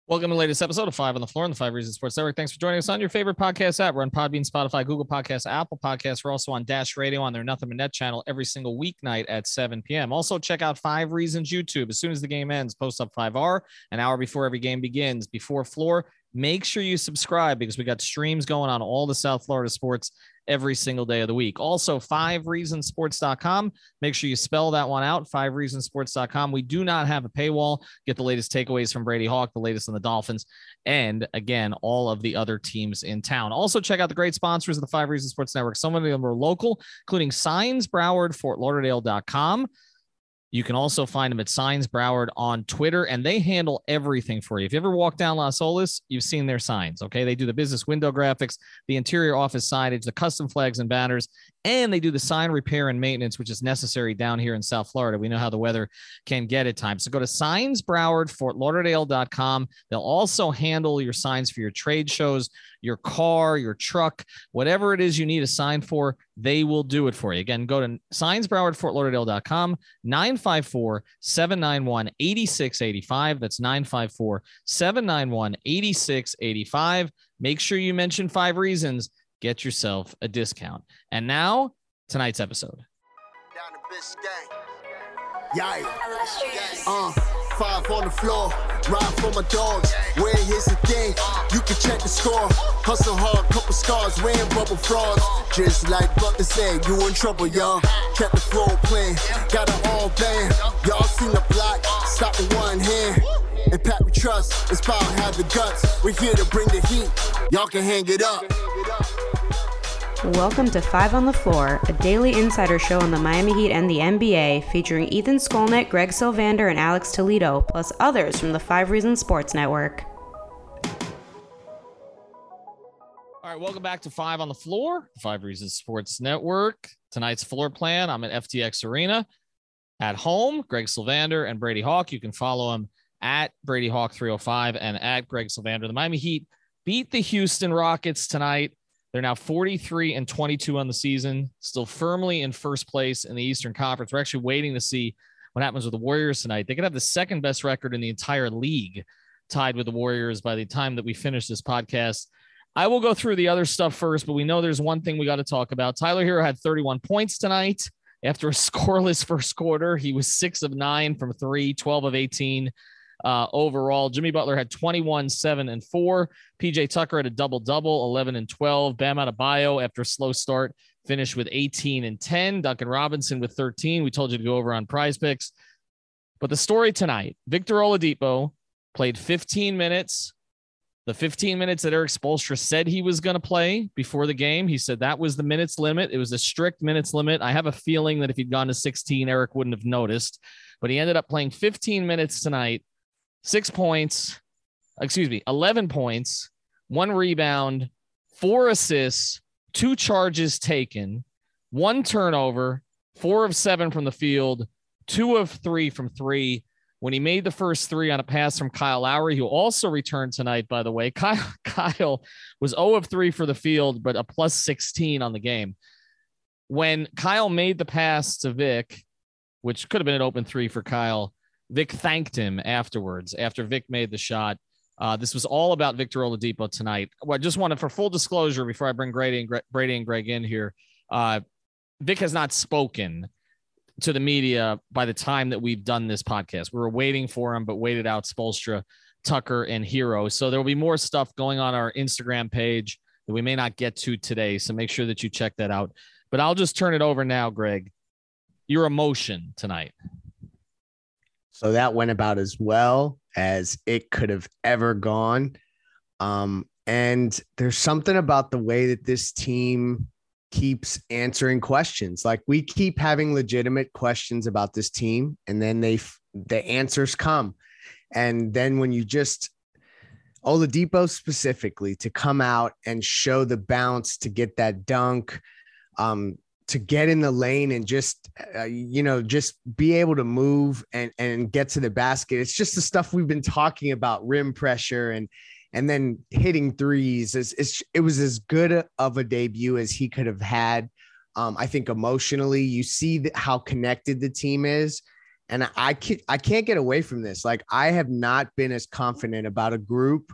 Welcome to the latest episode of Five on the Floor on the Five Reasons Sports Network. Thanks for joining us on your favorite podcast app. We're on Podbean, Spotify, Google Podcasts, Apple Podcasts. We're also on Dash Radio on their Nothing But Net channel every single weeknight at 7 p.m. Also, check out Five Reasons YouTube. As soon as the game ends, post up 5R, an hour before every game begins. Before Floor, make sure you subscribe because we got streams going on all the South Florida sports every single day of the week. Also, 5reasonsports.com. Make sure you spell that one out, 5reasonsports.com. We do not have a paywall. Get the latest takeaways from Brady Hawk, the latest on the Dolphins, and again, all of the other teams in town. Also, check out the great sponsors of the Five Reasons Sports Network. Some of them are local, including Signs Broward, FortLauderdale.com. You can also find them at Signs Broward on Twitter, and they handle everything for you. If you ever walk down Las Olas, you've seen their signs, okay? They do the business window graphics, the interior office signage, the custom flags and banners, and they do the sign repair and maintenance, which is necessary down here in South Florida. We know how the weather can get at times. So go to Signs Broward, FortLauderdale.com. They'll also handle your signs for your trade shows, your car, your truck, whatever it is you need a sign for, they will do it for you. Again, go to Signs Broward, FortLauderdale.com, 954-791-8685. That's 954-791-8685. Make sure you mention Five Reasons. Get yourself a discount. And now, tonight's episode. Down the Biscayne. Yeah. Five on the floor, ride for my dogs. Where here's the thing, you can check the score. Hustle hard, couple scars, wearing bubble frogs. Just like Butler said, you in trouble, y'all. Kept the floor playing, got it all band. Y'all seen the block, stop with one hand. And Pat we trust, it's power, have the guts. We're here to bring the heat, y'all can hang it up. Welcome to Five on the Floor, a daily insider show on the Miami Heat and the NBA, featuring Ethan Skolnick, Greg Sylvander, and Alex Toledo, plus others from the Five Reasons Sports Network. All right, welcome back to Five on the Floor, the Five Reasons Sports Network. Tonight's floor plan, I'm at FTX Arena. At home, Greg Sylvander and Brady Hawk. You can follow him at Brady Hawk 305 and at Greg Sylvander. The Miami Heat beat the Houston Rockets tonight. They're now 43-22 on the season, still firmly in first place in the Eastern Conference. We're actually waiting to see what happens with the Warriors tonight. They could have the second best record in the entire league, tied with the Warriors by the time that we finish this podcast. I will go through the other stuff first, but we know there's one thing we got to talk about. Tyler Herro had 31 points tonight after a scoreless first quarter. He was 6 of 9 from 3, 12 of 18. Overall, Jimmy Butler had 21, 7, and 4. PJ Tucker had a double-double, 11 and 12. Bam Adebayo, after a slow start, finished with 18 and 10. Duncan Robinson with 13. We told you to go over on Prize Picks. But the story tonight, Victor Oladipo played 15 minutes. The 15 minutes that Erik Spoelstra said he was going to play before the game. He said that was the minutes limit. It was a strict minutes limit. I have a feeling that if he'd gone to 16, Erik wouldn't have noticed. But he ended up playing 15 minutes tonight. 11 points, 1 rebound, 4 assists, 2 charges taken, 1 turnover, 4 of 7 from the field, 2 of 3 from 3. When he made the first 3 on a pass from Kyle Lowry, who also returned tonight, by the way, Kyle was 0 of 3 for the field, but a plus 16 on the game. When Kyle made the pass to Vic, which could have been an open 3 for Kyle, Vic thanked him afterwards after Vic made the shot. This was all about Victor Oladipo tonight. Well, I just wanted, for full disclosure, before I bring Brady and Greg in here, Vic has not spoken to the media by the time that we've done this podcast. We were waiting for him, but waited out Spoelstra, Tucker, and Herro. So there will be more stuff going on our Instagram page that we may not get to today. So make sure that you check that out. But I'll just turn it over now, Greg. Your emotion tonight. So that went about as well as it could have ever gone. And there's something about the way that this team keeps answering questions. Like, we keep having legitimate questions about this team, and then the answers come. And then when you just Oladipo specifically to come out and show the bounce to get that dunk, to get in the lane and just be able to move and get to the basket. It's just the stuff we've been talking about, rim pressure and then hitting threes. It was as good of a debut as he could have had. I think emotionally, you see how connected the team is. And I can't get away from this. Like, I have not been as confident about a group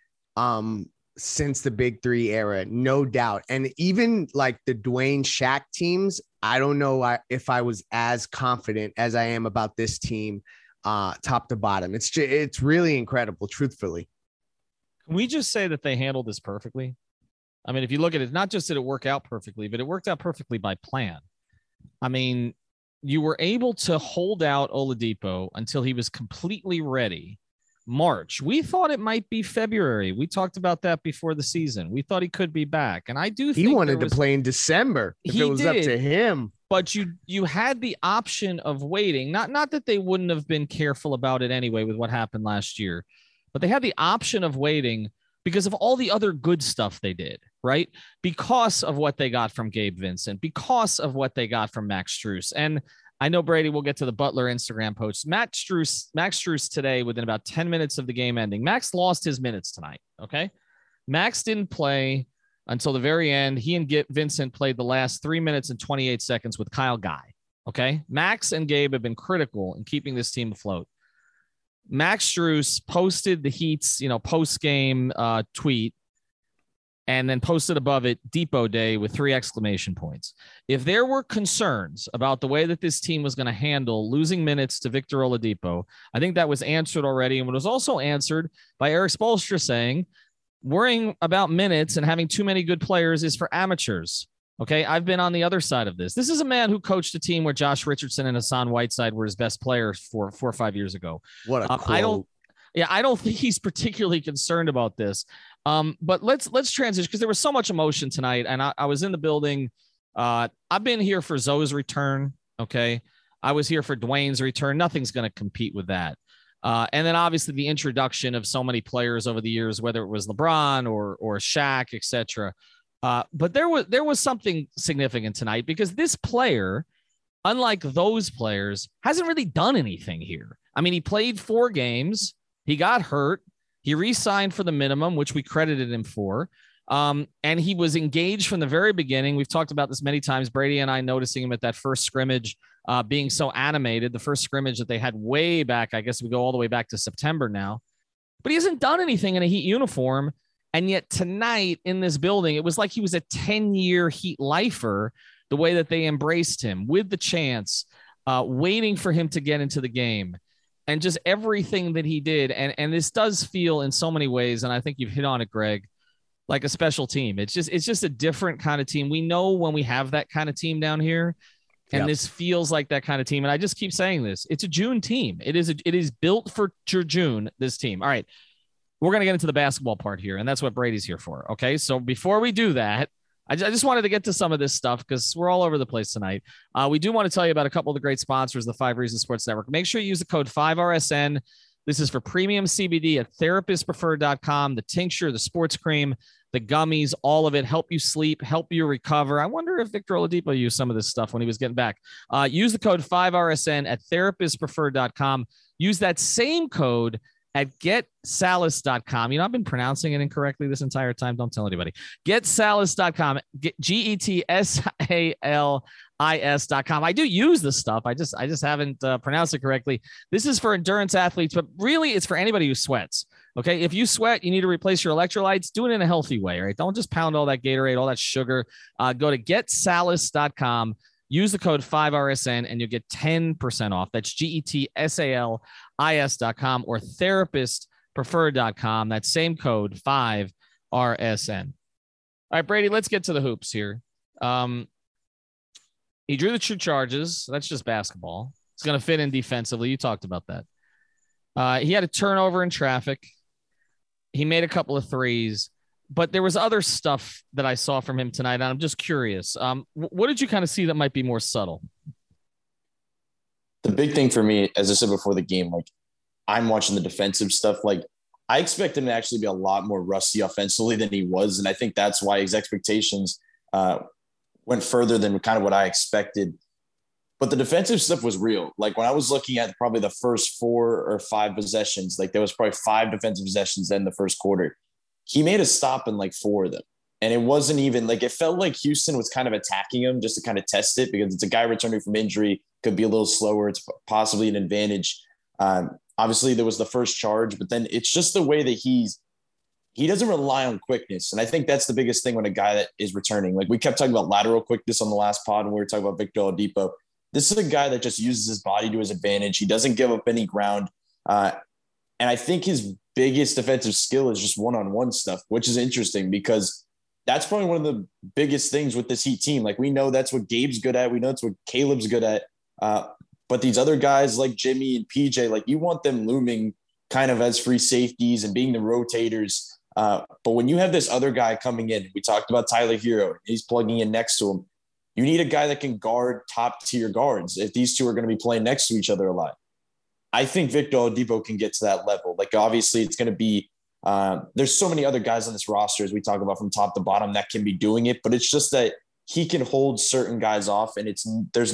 since the Big Three era, no doubt. And even like the Dwayne Shaq teams, I don't know if I was as confident as I am about this team, top to bottom. It's really incredible, truthfully. Can we just say that they handled this perfectly? I mean, if you look at it, not just did it work out perfectly, but it worked out perfectly by plan. I mean, you were able to hold out Oladipo until he was completely ready. March. We thought it might be February. We talked about that before the season. We thought he could be back. And I do think he wanted to play in December if it was up to him. But you had the option of waiting. Not that they wouldn't have been careful about it anyway with what happened last year, but they had the option of waiting because of all the other good stuff they did, right? Because of what they got from Gabe Vincent, because of what they got from Max Strus. And I know, Brady, we'll get to the Butler Instagram post. Max Strus today, within about 10 minutes of the game ending, Max lost his minutes tonight, okay? Max didn't play until the very end. He and Vincent played the last 3 minutes and 28 seconds with Kyle Guy, okay? Max and Gabe have been critical in keeping this team afloat. Max Strus posted the Heat's, post-game tweet and then posted above it Depot Day with 3 exclamation points. If there were concerns about the way that this team was going to handle losing minutes to Victor Oladipo, I think that was answered already. And it was also answered by Eric Spoelstra saying, worrying about minutes and having too many good players is for amateurs. Okay, I've been on the other side of this. This is a man who coached a team where Josh Richardson and Hassan Whiteside were his best players for 4 or 5 years ago. What a quote. I don't think he's particularly concerned about this. But let's transition because there was so much emotion tonight, and I was in the building. I've been here for Zoe's return. Okay, I was here for Dwayne's return. Nothing's going to compete with that. And then obviously the introduction of so many players over the years, whether it was LeBron or Shaq, etc. But there was something significant tonight because this player, unlike those players, hasn't really done anything here. I mean, he played 4 games. He got hurt. He re-signed for the minimum, which we credited him for. And he was engaged from the very beginning. We've talked about this many times. Brady and I noticing him at that first scrimmage, being so animated, the first scrimmage that they had way back. I guess we go all the way back to September now. But he hasn't done anything in a Heat uniform. And yet tonight in this building, it was like he was a 10-year Heat lifer, the way that they embraced him with the chance, waiting for him to get into the game. And just everything that he did. And this does feel in so many ways, and I think you've hit on it, Greg, like a special team. It's just a different kind of team. We know when we have that kind of team down here, and This feels like that kind of team. And I just keep saying this. It's a June team. It is built for June, this team. All right, we're going to get into the basketball part here, and that's what Brady's here for. Okay, so before we do that, I just wanted to get to some of this stuff because we're all over the place tonight. We do want to tell you about a couple of the great sponsors of the 5 Reasons Sports Network. Make sure you use the code 5RSN. This is for premium CBD at therapistpreferred.com. The tincture, the sports cream, the gummies, all of it. Help you sleep, help you recover. I wonder if Victor Oladipo used some of this stuff when he was getting back. Use the code 5RSN at therapistpreferred.com. Use that same code at getsalis.com. I've been pronouncing it incorrectly this entire time. Don't tell anybody. Getsalis.com. GETSALIS.com. I do use this stuff. I just haven't pronounced it correctly. This is for endurance athletes, but really it's for anybody who sweats. Okay. If you sweat, you need to replace your electrolytes. Do it in a healthy way. Right. Don't just pound all that Gatorade, all that sugar. Go to getsalis.com. Use the code 5RSN and you'll get 10% off. That's GETSALIS.com or therapistpreferred.com. That same code 5RSN. All right, Brady, let's get to the hoops here. He drew the true charges. That's just basketball. It's going to fit in defensively. You talked about that. He had a turnover in traffic. He made a couple of threes. But there was other stuff that I saw from him tonight, and I'm just curious. What did you kind of see that might be more subtle? The big thing for me, as I said before the game, like I'm watching the defensive stuff. Like I expect him to actually be a lot more rusty offensively than he was, and I think that's why his expectations went further than kind of what I expected. But the defensive stuff was real. Like when I was looking at probably the first 4 or 5 possessions, like there was probably 5 defensive possessions in the first quarter. He made a stop in like 4 of them. And it wasn't even like, it felt like Houston was kind of attacking him just to kind of test it, because it's a guy returning from injury, could be a little slower. It's possibly an advantage. Obviously there was the first charge, but then it's just the way that he doesn't rely on quickness. And I think that's the biggest thing when a guy that is returning. Like, we kept talking about lateral quickness on the last pod, and we were talking about Victor Oladipo. This is a guy that just uses his body to his advantage. He doesn't give up any ground. And I think his biggest defensive skill is just one-on-one stuff, which is interesting because that's probably one of the biggest things with this Heat team. Like, we know that's what Gabe's good at. We know that's what Caleb's good at. But these other guys like Jimmy and PJ, like, you want them looming kind of as free safeties and being the rotators. But when you have this other guy coming in, we talked about Tyler Hero, he's plugging in next to him. You need a guy that can guard top tier guards if these two are going to be playing next to each other a lot. I think Victor Oladipo can get to that level. Like, obviously it's going to be, there's so many other guys on this roster, as we talk about from top to bottom, that can be doing it, but it's just that he can hold certain guys off, and there's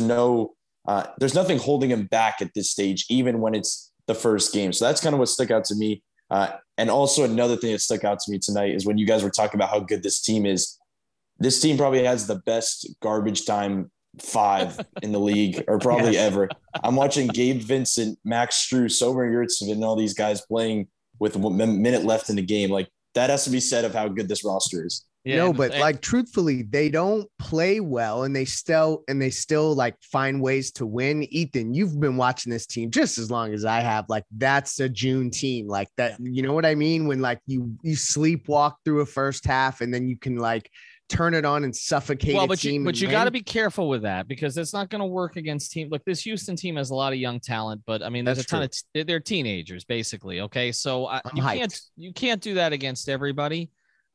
nothing holding him back at this stage, even when it's the first game. So that's kind of what stuck out to me. And also another thing that stuck out to me tonight is when you guys were talking about how good this team is. This team probably has the best garbage time 5 in the league, or probably ever. I'm watching Gabe Vincent, Max Strus, Omer Yurtseven, and all these guys playing with a minute left in the game. Like, that has to be said of how good this roster is. Yeah, no, but like, truthfully, they don't play well, and they still like find ways to win. Ethan, you've been watching this team just as long as I have. Like, that's a June team, like that. You know what I mean? When like you sleepwalk through a first half, and then you can like turn it on and suffocate. Well, but you got to be careful with that, because it's not going to work against team. Look, this Houston team has a lot of young talent, but I mean, there's a ton of they're teenagers basically. Okay, so you can't do that against everybody.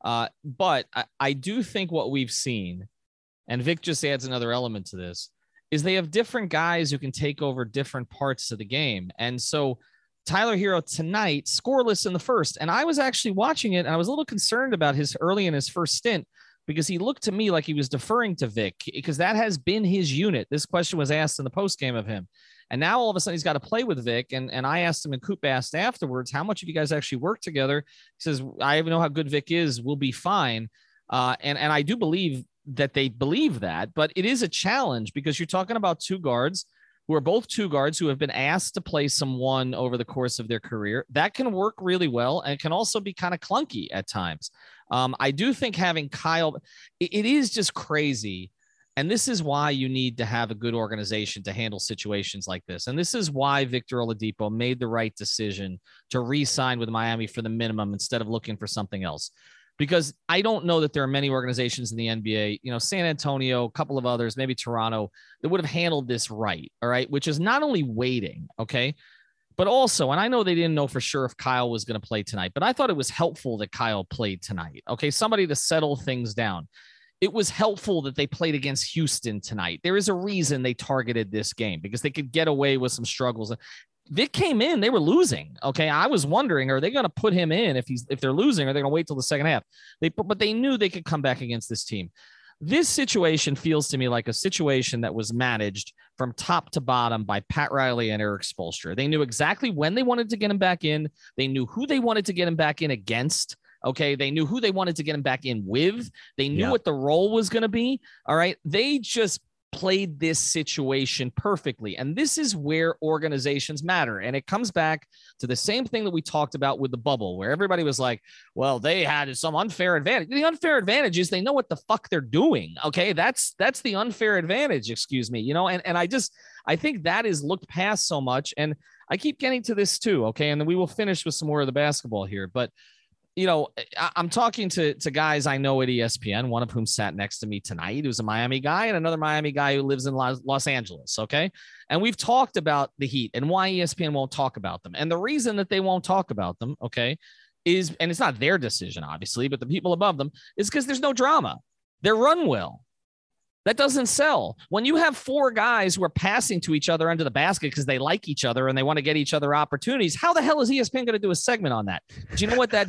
But I do think what we've seen, and Vic just adds another element to this, is they have different guys who can take over different parts of the game. And so Tyler Hero tonight, scoreless in the first, and I was actually watching it, and I was a little concerned about his early in his first stint, because he looked to me like he was deferring to Vic, because that has been his unit. This question was asked in the post game of him. And now all of a sudden he's got to play with Vic. And I asked him, and Coop asked afterwards, how much of you guys actually work together? He says, I know how good Vic is. We'll be fine. And I do believe that they believe that, but it is a challenge, because you're talking about two guards who are both two guards who have been asked to play someone over the course of their career. That can work really well, and it can also be kind of clunky at times. I do think having Kyle, it is just crazy. And this is why you need to have a good organization to handle situations like this. And this is why Victor Oladipo made the right decision to re-sign with Miami for the minimum instead of looking for something else. Because I don't know that there are many organizations in the NBA, you know, San Antonio, a couple of others, maybe Toronto, that would have handled this right. All right. Which is not only waiting, okay, but also, and I know they didn't know for sure if Kyle was going to play tonight, but I thought it was helpful that Kyle played tonight. Okay. Somebody to settle things down. It was helpful that they played against Houston tonight. There is a reason they targeted this game, because they could get away with some struggles. Vic came in, they were losing. Okay. I was wondering, are they going to put him in if they're losing, or are they going to wait till the second half? But they knew they could come back against this team. This situation feels to me like a situation that was managed from top to bottom by Pat Riley and Eric Spoelstra. They knew exactly when they wanted to get him back in. They knew who they wanted to get him back in against. Okay. They knew who they wanted to get him back in with. They knew what the role was going to be. All right. They just played this situation perfectly. And this is where organizations matter. And it comes back to the same thing that we talked about with the bubble, where everybody was like, well, they had some unfair advantage. The unfair advantage is they know what the fuck they're doing. Okay. That's the unfair advantage, excuse me, you know, and I think that is looked past so much. And I keep getting to this too. Okay. And then we will finish with some more of the basketball here, but you know, I'm talking to guys I know at ESPN, one of whom sat next to me tonight, who's a Miami guy, and another Miami guy who lives in Los Angeles. Okay. And we've talked about the Heat and why ESPN won't talk about them. And the reason that they won't talk about them, okay, is, and it's not their decision, obviously, but the people above them, is because there's no drama. They're run well. That doesn't sell. When you have four guys who are passing to each other under the basket because they like each other and they want to get each other opportunities, how the hell is ESPN going to do a segment on that? Do you know what that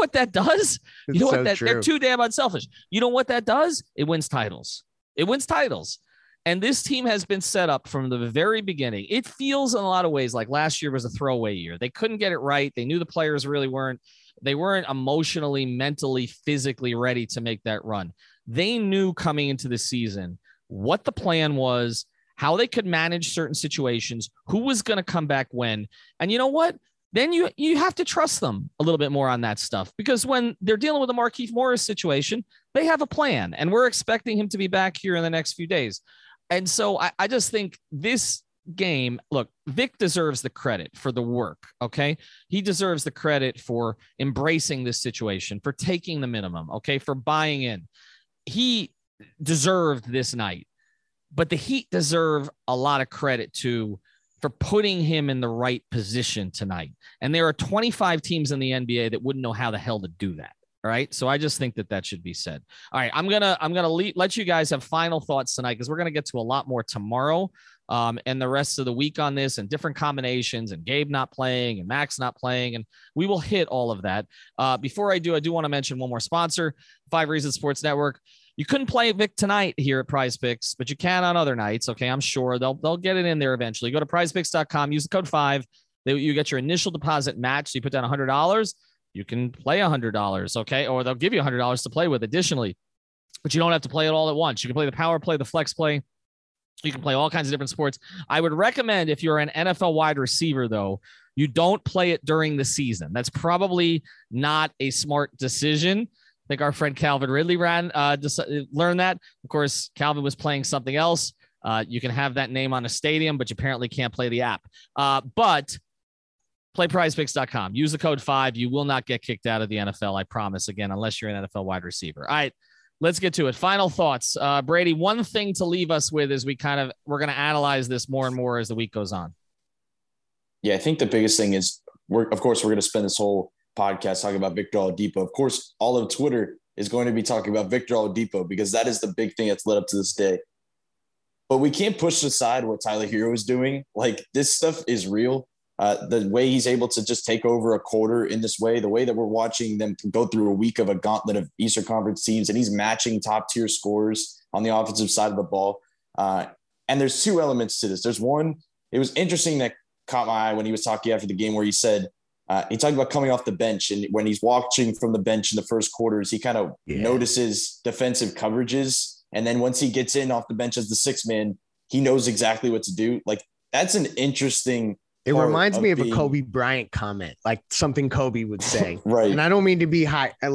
does? You know what that, they're too damn unselfish. You know what that does? It wins titles. It wins titles. And this team has been set up from the very beginning. It feels in a lot of ways like last year was a throwaway year. They couldn't get it right. They knew the players really weren't. They weren't emotionally, mentally, physically ready to make that run. They knew coming into the season what the plan was, how they could manage certain situations, who was going to come back when. And you know what? Then you have to trust them a little bit more on that stuff, because when they're dealing with the Markieff Morris situation, they have a plan, and we're expecting him to be back here in the next few days. And so I just think this game, look, Vic deserves the credit for the work. Okay. He deserves the credit for embracing this situation, for taking the minimum. Okay. For buying in. He deserved this night, but the Heat deserve a lot of credit too for putting him in the right position tonight. And there are 25 teams in the NBA that wouldn't know how the hell to do that. All right. So I just think that should be said. All right. I'm going to let you guys have final thoughts tonight, because we're going to get to a lot more tomorrow and the rest of the week on this, and different combinations, and Gabe not playing and Max not playing. And we will hit all of that. Before I do want to mention one more sponsor, 5 Reasons Sports Network. You couldn't play Vic tonight here at Prize Picks, but you can on other nights. Okay. I'm sure they'll get it in there eventually. Go to prizepicks.com, use the code 5. You get your initial deposit match. So you put down $100. You can play $100, okay? Or they'll give you $100 to play with additionally, but you don't have to play it all at once. You can play the power play, the flex play. You can play all kinds of different sports. I would recommend, if you're an NFL wide receiver, though, you don't play it during the season. That's probably not a smart decision. I think our friend Calvin Ridley learned that. Of course, Calvin was playing something else. You can have that name on a stadium, but you apparently can't play the app. But play prizepicks.com. Use the code 5. You will not get kicked out of the NFL, I promise, again, unless you're an NFL wide receiver. All right, let's get to it. Final thoughts. Brady, one thing to leave us with as we're going to analyze this more and more as the week goes on. Yeah, I think the biggest thing is, we're going to spend this whole podcast talking about Victor Oladipo. Of course, all of Twitter is going to be talking about Victor Oladipo, because that is the big thing that's led up to this day. But we can't push aside what Tyler Hero is doing. Like, this stuff is real. The way he's able to just take over a quarter in this way, the way that we're watching them go through a week of a gauntlet of Eastern Conference teams, and he's matching top tier scores on the offensive side of the ball. And there's 2 elements to this. There's one, it was interesting that caught my eye when he was talking after the game, where he said, he talked about coming off the bench, and when he's watching from the bench in the first quarters, he kind of notices defensive coverages. And then once he gets in off the bench as the 6th man, he knows exactly what to do. Like, that's an interesting. It reminds me of a Kobe Bryant comment, like something Kobe would say. Right. And I don't mean to be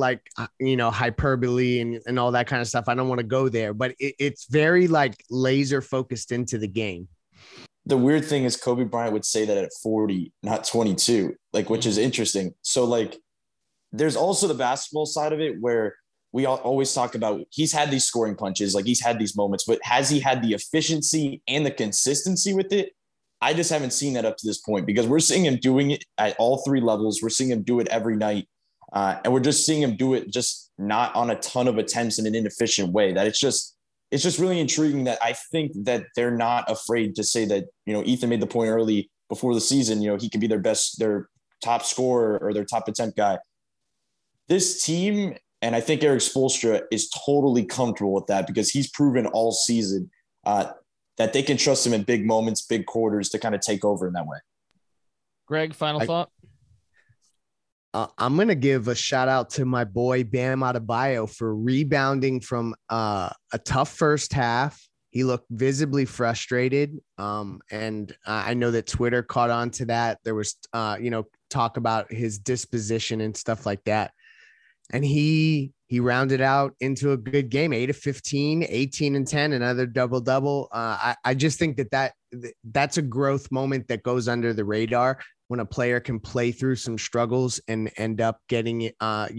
hyperbole and all that kind of stuff. I don't want to go there, but it's very like laser focused into the game. The weird thing is Kobe Bryant would say that at 40, not 22, like, which is interesting. So, like, there's also the basketball side of it, where we always talk about, he's had these scoring punches, like he's had these moments, but has he had the efficiency and the consistency with it? I just haven't seen that up to this point, because we're seeing him doing it at all 3 levels. We're seeing him do it every night. And we're just seeing him do it just not on a ton of attempts in an inefficient way. That it's just really intriguing that I think that they're not afraid to say that, Ethan made the point early before the season, he could be their top scorer or their top attempt guy. This team, and I think Eric Spoelstra is totally comfortable with that, because he's proven all season that they can trust him in big moments, big quarters, to kind of take over in that way. Greg, final thought? I'm going to give a shout out to my boy Bam Adebayo for rebounding from a tough first half. He looked visibly frustrated. And I know that Twitter caught on to that. There was, talk about his disposition and stuff like that. And he rounded out into a good game, 8 of 15, 18 and 10, another double-double. I just think that's a growth moment that goes under the radar when a player can play through some struggles and end up getting,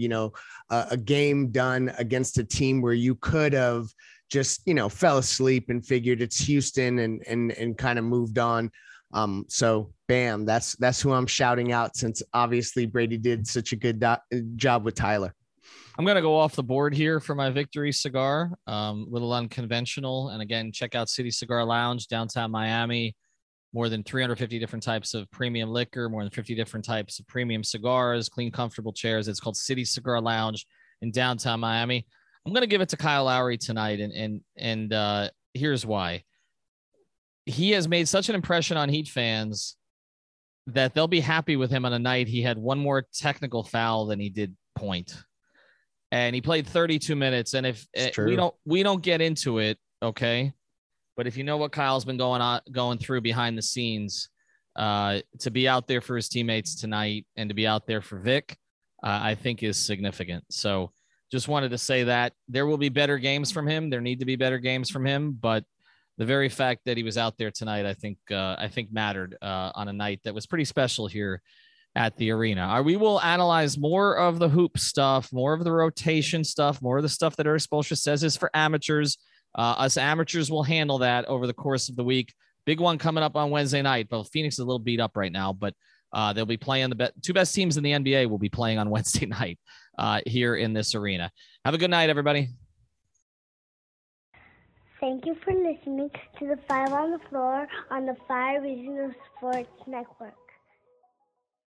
a game done against a team where you could have just, fell asleep and figured it's Houston and kind of moved on. So Bam, that's who I'm shouting out, since obviously Brady did such a good job with Tyler. I'm going to go off the board here for my victory cigar. Little unconventional. And again, check out City Cigar Lounge, downtown Miami. More than 350 different types of premium liquor, more than 50 different types of premium cigars, clean, comfortable chairs. It's called City Cigar Lounge in downtown Miami. I'm going to give it to Kyle Lowry tonight. And here's why. he has made such an impression on Heat fans that they'll be happy with him on a night he had one more technical foul than he did point. And he played 32 minutes. And if we don't get into it, okay, but if you know what Kyle's been going through behind the scenes, to be out there for his teammates tonight and to be out there for Vic, I think is significant. So just wanted to say that there will be better games from him. There need to be better games from him, but the very fact that he was out there tonight, I think mattered on a night that was pretty special here at the arena. We will analyze more of the hoop stuff, more of the rotation stuff, more of the stuff that Erik Spoelstra says is for amateurs. Us amateurs will handle that over the course of the week. Big one coming up on Wednesday night. Well, Phoenix is a little beat up right now, but they'll be playing the two best teams in the NBA will be playing on Wednesday night here in this arena. Have a good night, everybody. Thank you for listening to the Five on the Floor on the Five Reasons Sports Network.